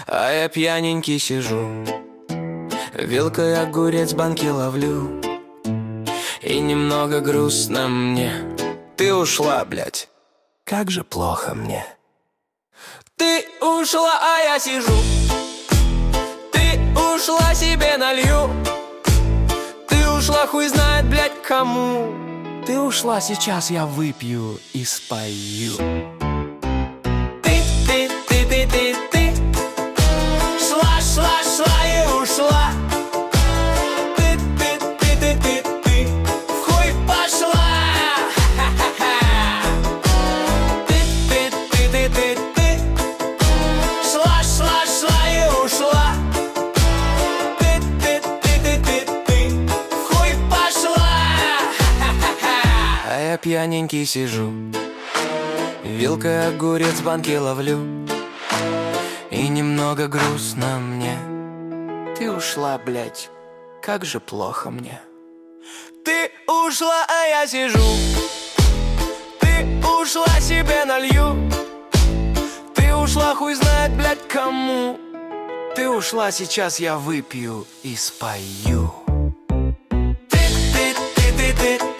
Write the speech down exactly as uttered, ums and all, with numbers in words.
А я пьяненький сижу, вилкой огурец банки ловлю. И немного грустно мне. Ты ушла, блядь, как же плохо мне. Ты ушла, а я сижу. Ты ушла, себе налью. Ты ушла, хуй знает, блядь, кому. Ты ушла, сейчас я выпью и спою. Ты, ты, ты, ты, ты, ты шла, шла, шла и ушла. Ты, ты, ты, ты, ты, ты в хуй пошла. Ты, ты, ты, ты, ты, ты шла, шла, шла и ушла. Ты, ты, ты, ты, ты, ты в хуй пошла. А я пьяненький сижу, вилкой огурец банки ловлю. И немного грустно мне. Ты ушла, блядь, как же плохо мне. Ты ушла, а я сижу. Ты ушла, себе налью. Ты ушла, хуй знает, блядь, кому. Ты ушла, сейчас я выпью и спою. Ты, ты, ты, ты, ты